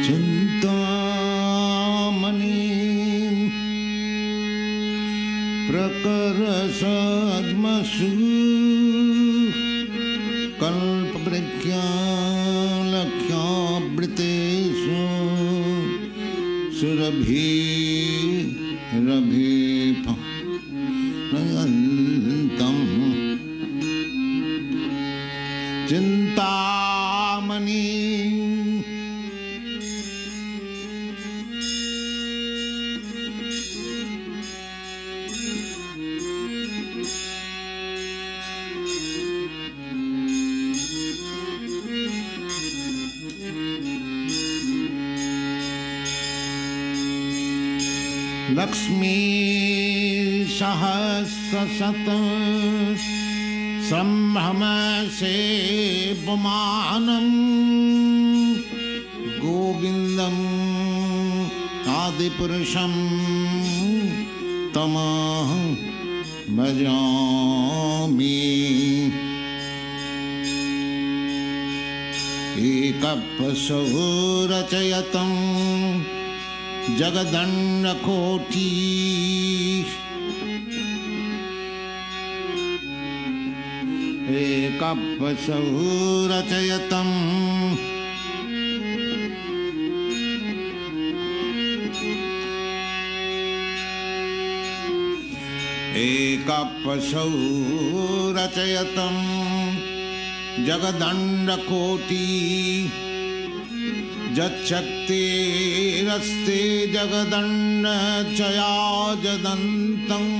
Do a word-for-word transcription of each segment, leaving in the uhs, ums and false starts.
प्रकरसद्मसु कल्पवृक्षालक्ष्यावृतेषु सुरभिरभिफलयन्तम् चिन्तामणि लक्ष्मी सहस्रशत संभ्रम सेव्यमानम् गोविन्दम् आदिपुरुषं तमहं भजामि। एकपशो रचयतं जगदण्डकोटि एकपशो रचयतं एकपशो रचयतं जगदण्डकोटि यच्छक्तिरस्ति जगदण्डचयाजदन्तम्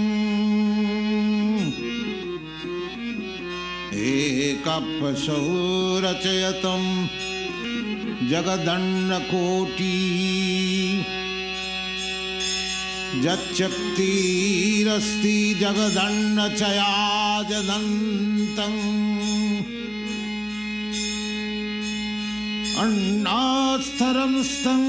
एकपशो रचयतं जगदण्डकोटि यच्छक्तिरस्ति जगदण्डचयाजदन्तम् अन्नास्तरंस्थं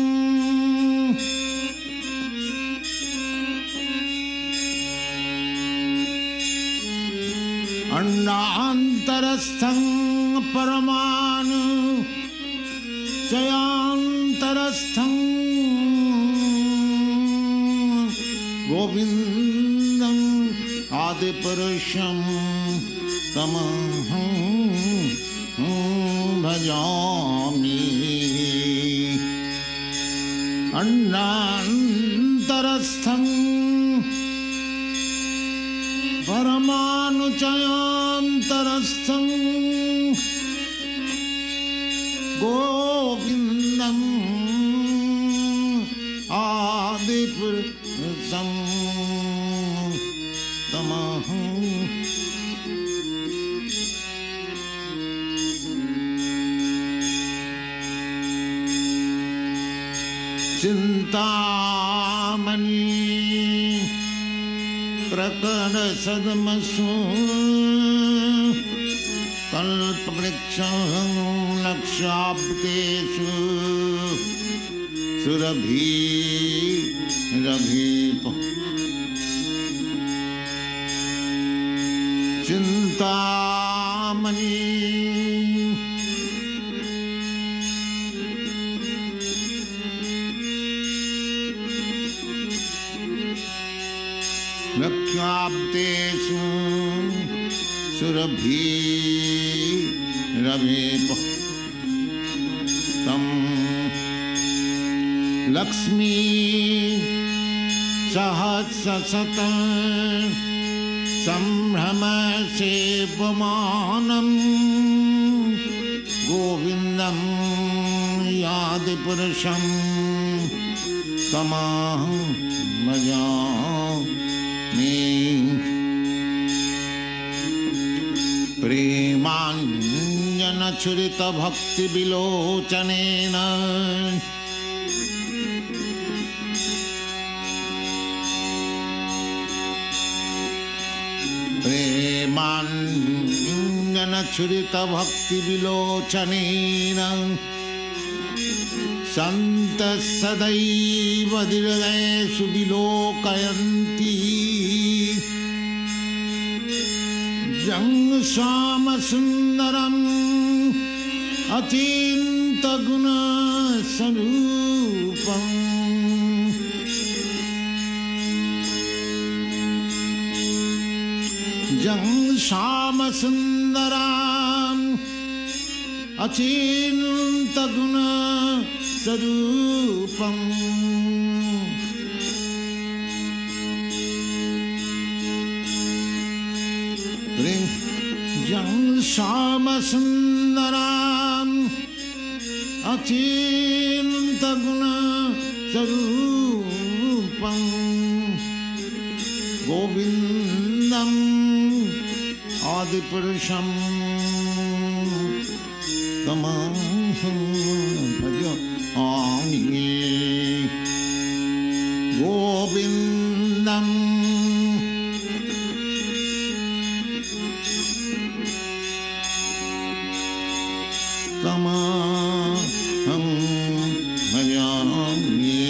अन्नान्तरस्थं परमाणु चयान्तरस्थं गोविन्दम् आदिपुरुषं तमहं भजामि। अन्नान्तरस्थं परमाणुचयान्तरस्थं गोविन्दम् आदिपुरुषं तमहं चिन्तामणि प्रकरसद्मसु कल्पवृक्षालक्ष्यावृतेषु सुरभिरभिफलयन्तम् चिन्तामणि लक्ष्यावृतेषु सुरभिरभिफलयन्तम् लक्ष्मी सहस्रशत संभ्रम सेव्यमानम् गोविन्दम् आदिपुरुषं तमहं भजामि। प्रेमाञ्जनछुरितभक्तिविलोचनेन प्रेमाञ्जनछुरितभक्तिविलोचनेन सन्तः सदैव हृदयेषु विलोकयन्ति जङ्गश्यामसुन्दरम् अचिन्तगुण स्वरूपम् जं श्याम सुंदराम अचिंत गुण स्वरूपम् जं श्याम सुंदराम अचिंत गुण स्वरूपम् गोविंदम् आदिपुरुषम् तमहं भजामि गोविंदम् तमहं भजामि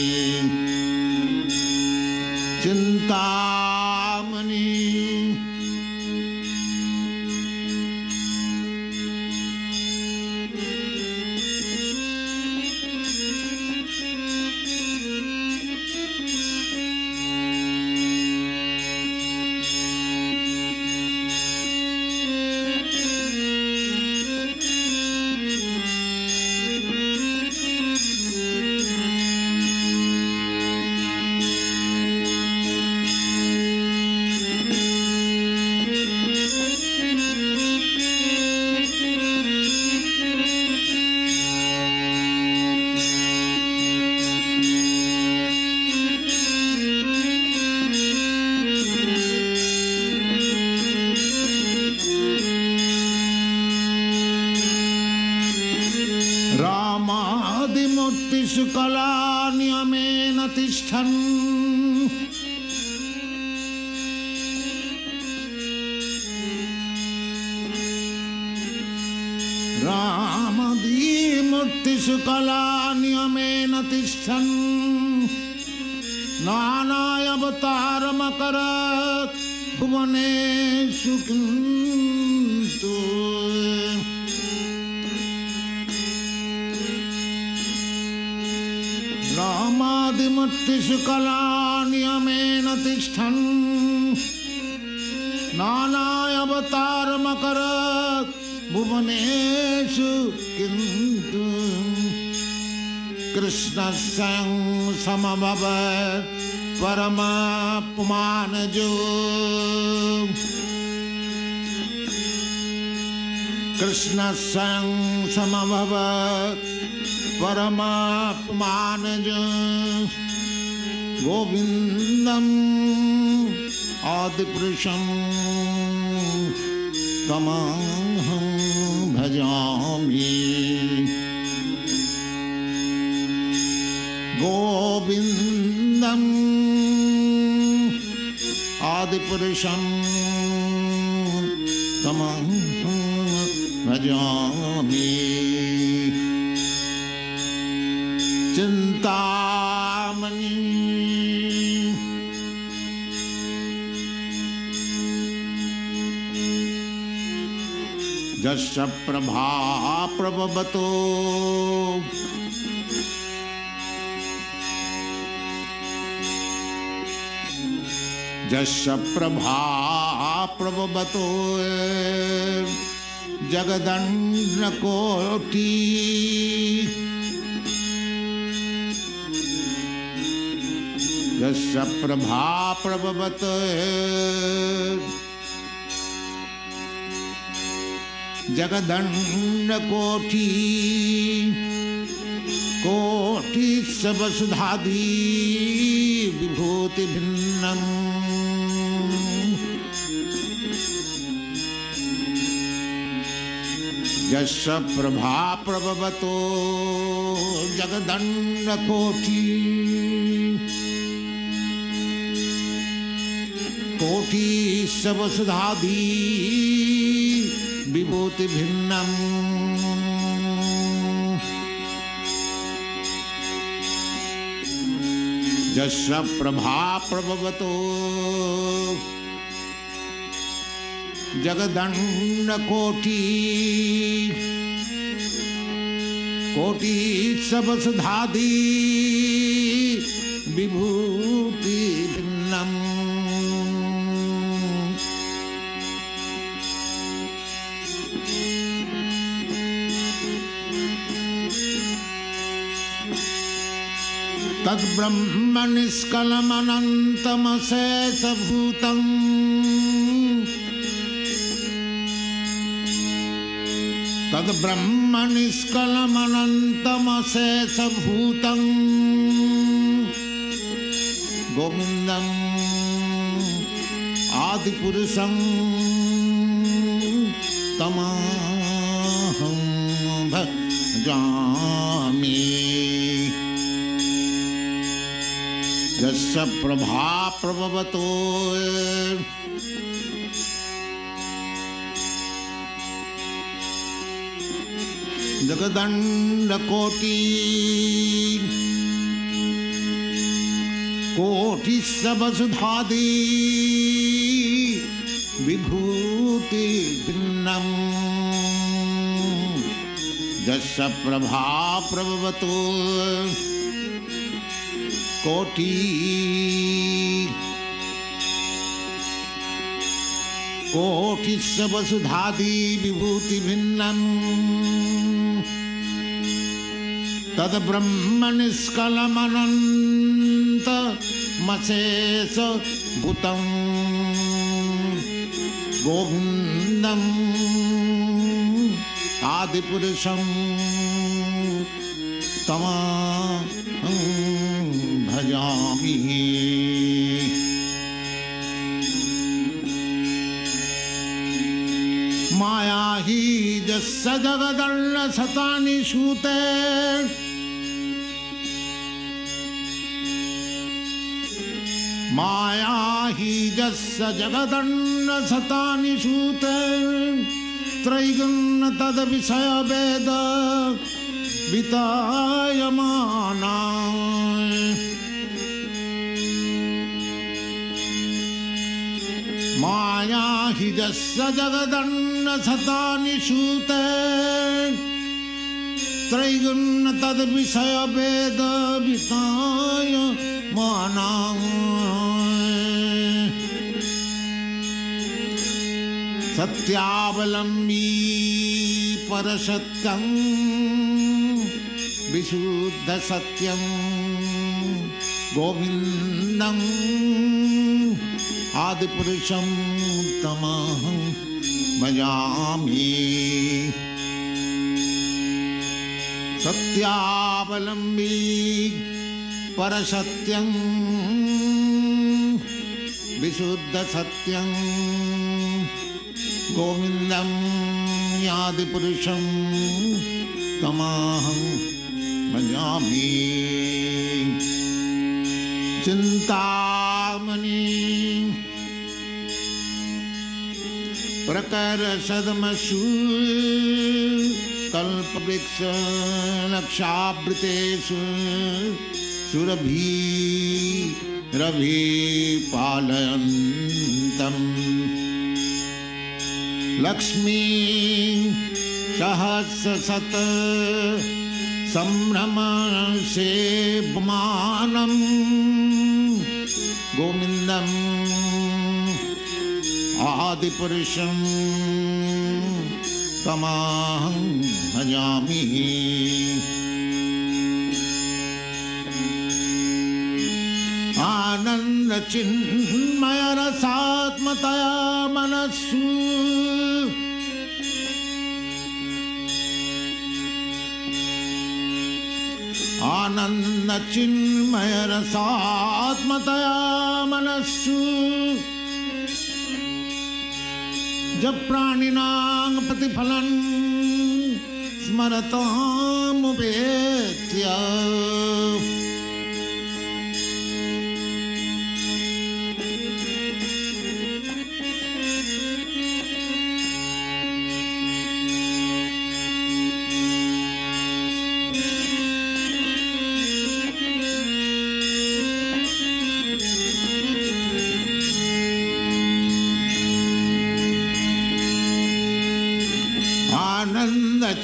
चिंतामणि रामादिमूर्तिषु कला नियमेन तिष्ठन् रामादिमूर्तिषु कला नियमेन तिष्ठन् नानावतारमकरत् भुवनेषु किन्तु रामादिमूर्तिषु कला नियमेन तिष्ठन् नानावतारमकरत् भुवनेषु किन्तु कृष्णस्य समभवत् परमपुमानजो कृष्णस्य समभवत् परमात्मानज गोविंदम् आदिपुरुषम् तमहं भजामि गोविंदम् आदिपुरुषम् तमहं भजामि चिंतामणि जस्य प्रभा प्रभवतो जस्य प्रभा प्रभवतो जगदन्नकोटि यस्य प्रभा प्रभवत जगदन्नकोटि कोटि वसुधादि विभूति भिन्नम् यस्य प्रभा प्रभवतो जगदन्नकोटि कोटि वसुधादि विभूति भिन्नम् यस्य प्रभा प्रभवतो जगदन्नकोटि कोटि सबसुधादि विभूति भिन्नम तद ब्रह्म निष्कलमनन्तमशेषभूतं तद ब्रह्म निष्कलमनन्तमशेषभूतं गोविन्दम् आदिपुरुषं तमहं भजामि। यस्य प्रभा प्रभवतो जगदण्डकोटि कोटिसवसुधादि विभूति भिन्नम् यस्य प्रभा प्रभवतो कोटि कोटिसवसुधादि विभूति भिन्नम् तद ब्रह्म निष्कलमनन्तमशेष भूतं गोविन्दम् आदिपुरुषं तमहं भजामि। माया हि यस्य जगदण्ड शतानि सूते माया हि यस्य जगदण्ड शतानि सूते त्रैगुण्य तद विषय वेद वितायमाना माया हि यस्य जगदण्ड शतानि सूते त्रैगुण्य तद विषय वेद वितायमाना सत्यावलम्बी परसत्यं विशुद्ध सत्यं गोविन्दं आदिपुरुषं तमहं भजामि। सत्यावलम्बी परसत्यं विशुद्ध सत्यं गोविन्दं आदिपुरुषं तमहं भजामि। चिंतामणि प्रकरसदमसु कल्पवृक्ष लक्षावृतेषु सुरभि रवि पालयन्तम् लक्ष्मी सहस्रशत संभ्रम सेव्यमानम् गोविन्दम् आदिपुरुषं तमहं भजामि। आनंद चिन्मय रसात्मतया मनस्सु आनंद चिन्मय रसात्मतया मनस्सु जब प्राणिनां प्रतिफलं स्मरतामुपेत्य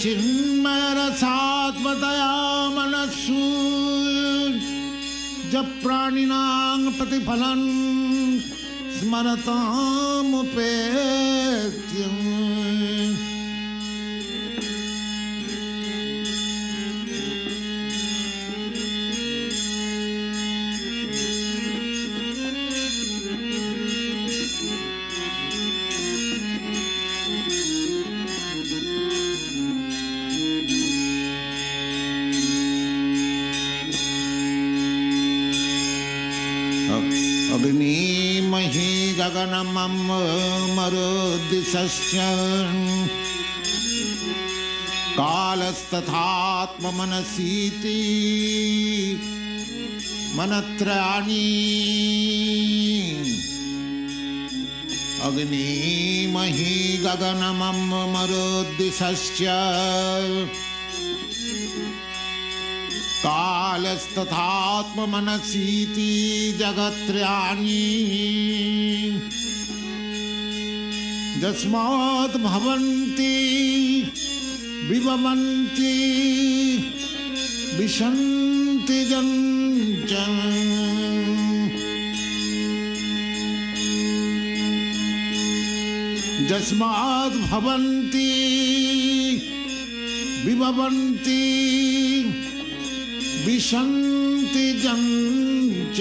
चिन्मय रसात्मतया मनस्सु जब प्राणिनां प्रतिफलं स्मरतामुपेत्यम् अग्निमहि गगनमं मरुद्दिशस्य कालस्तथात्ममनसीति मनत्रयाणि अग्निमहि गगनमं मरुद्दिशस्य कालस्तथात्ममनसीति जगत्त्रयाणि यस्मात् भवन्ति विभवन्ति विशन्ति जञ्च यस्मात् भवन्ति विभवन्ति विशन्ति जञ्च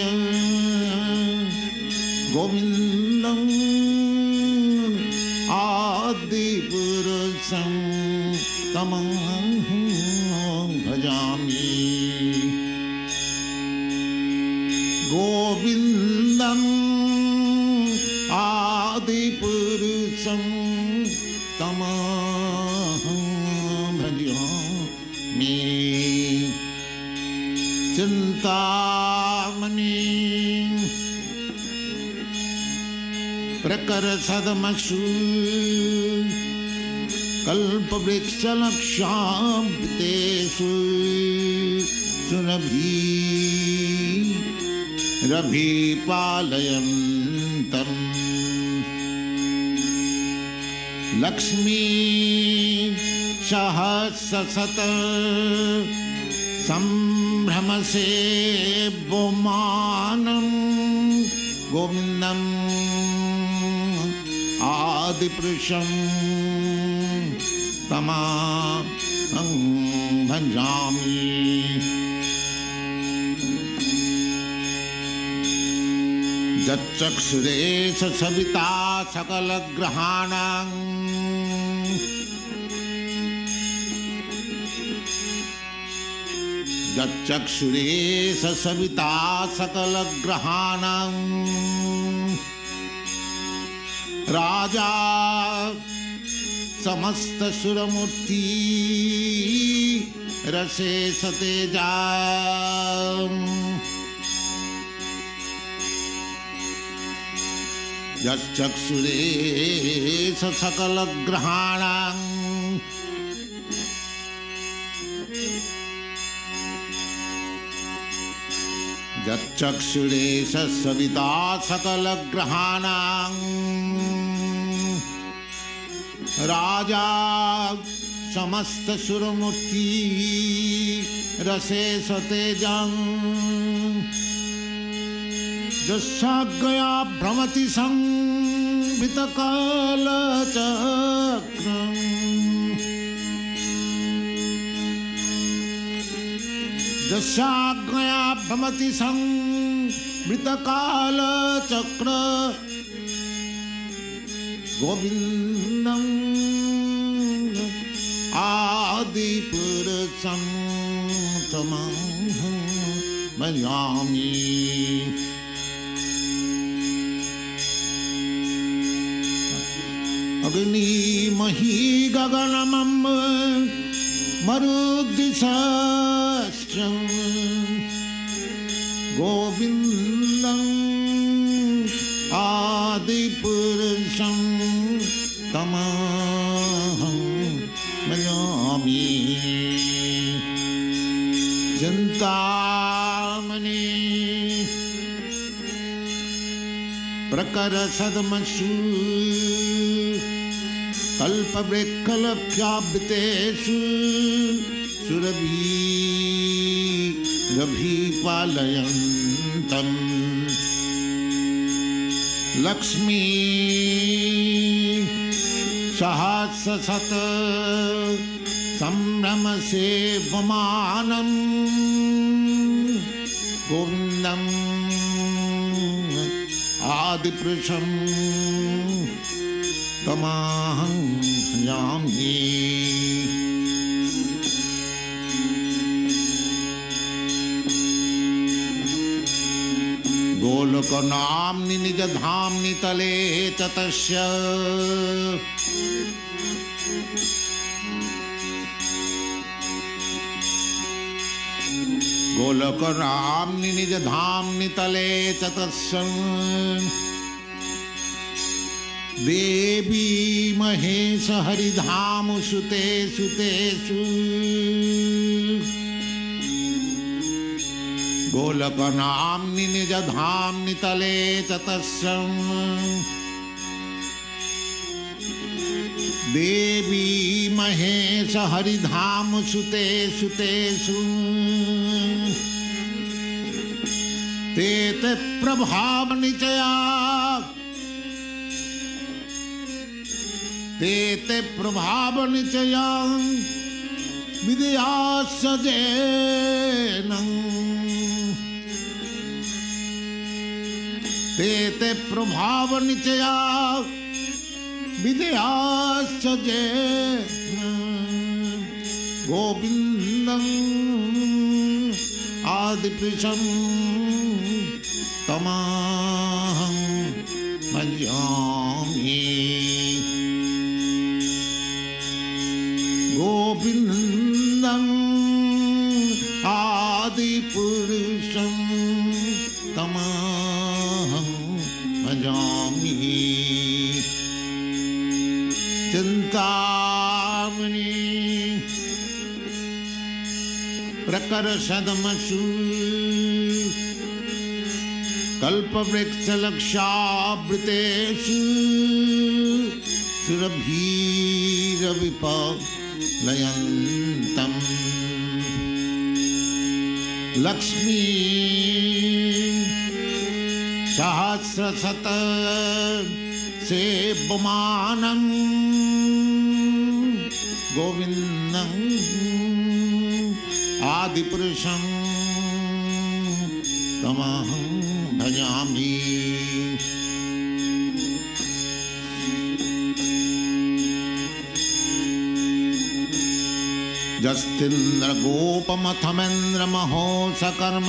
गोविन्दं आदिपुरुषं तमहं भजामि गोविन्दं आदिपुरुषं तमहं भजामि चिंतामणि प्रकरसदमसु कल्पवृक्षलक्षाम्बितेषु सुरभि रभिपालयन्तम् लक्ष्मी सहस्रशत संभ्रमसे बोमानं गोविन्दम् आदिपुरुषं तमहं भजामि यच्चक्षुरे सविता सकलग्रहाणां यच्चक्षुरे सविता सकलग्रहाणां राजा समस्तसुरमूर्ति रसेश तेजा यच्चक्षुरे सकलग्रहाणां यच्चक्षुरे सविता सकलग्रहाणां राजा समस्तसुरमूर्ति रसेश तेजं यस्याज्ञया भ्रमति संवितकालचक्रम् यस्याज्ञया भ्रमति संवृतकालचक्र गोविन्दं आदिपुरुषं तमहं भजामि अग्निमहि गगनमं मरुद्दिशश्चं गोविन्दं आदिपुरुषं तमहं भजामि चिन्तामणि प्रकरसदमसु कल्पवृक्षलक्ष्यावृतेषु सुरभिरभिपालयन्तम् लक्ष्मी सहस्रशत संभ्रम सेवमानम् गोविन्दम् आदिपुरुषम् तमहं भजामि। गोलोकनाम्नि निजधाम्नि तले च तस्य गोलोकनाम्नि निजधाम्नि तले च तस्य देवी महेश हरिधाम सुते सुतेषु गोलकनाम्नि निजधाम्नि तले च तस्य देवी महेश हरिधाम सुते सुतेषु ते ते प्रभाव निचया ते ते प्रभाव निचया विद्या सजेन ते ते प्रभाव निचया विद्या सजेन गोविन्दं आदिपुरुषं तमहं भजामि। गोविन्दं आदिपुरुषं तमहं भजामि। चिन्तामणि प्रकर्षदमसु कल्पवृक्षलक्ष्यावृतेषु सुरभिरविपालयन्तम् लक्ष्मी सहस्रशत सेवमानम् गोविन्दं आदिपुरुषं तमहं भजामि। जस्तिन्द्र गोपमथमेन्द्र महोत्सकर्म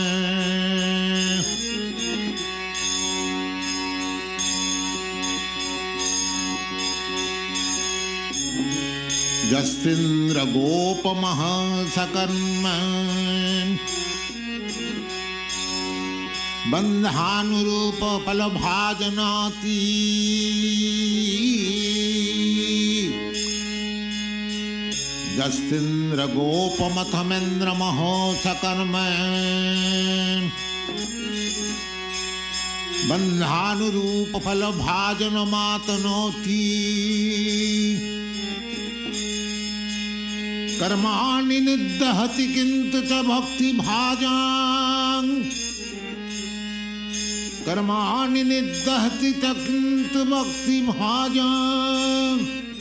जस्तिन्द्र गोपमहसकर्म बन्धानुरूप फलभाजनाति जस्तिन्द्र गोपमथमेन्द्र महोत्सकर्म बन्धानुरूप फलभाजनमातनोति कर्माणि निदहति किन्तु च भक्ति भाजां कर्माणि निदहति च किन्तु भक्ति भाजां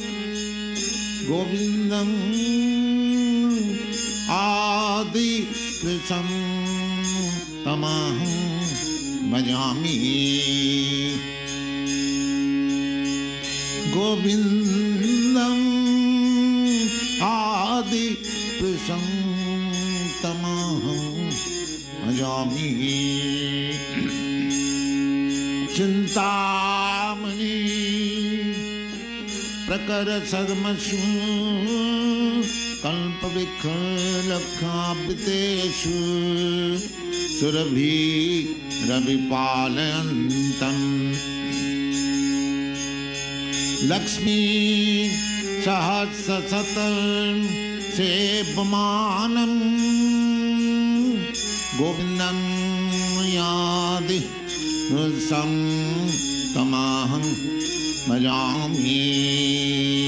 गोविन्दं आदिपुरुषं तमहं भजामि। गोविन्दं आदिपुरुषं तमहं भजामि। चिन्तामणि प्रकर्षदमसु कल्पवृक्षलक्ष्यावृतेषु सुरभिरविपालयन्तम् लक्ष्मी सहस्रशत सेवमानम् गोविन्दं आदिपुरुषं तमहं भजामि।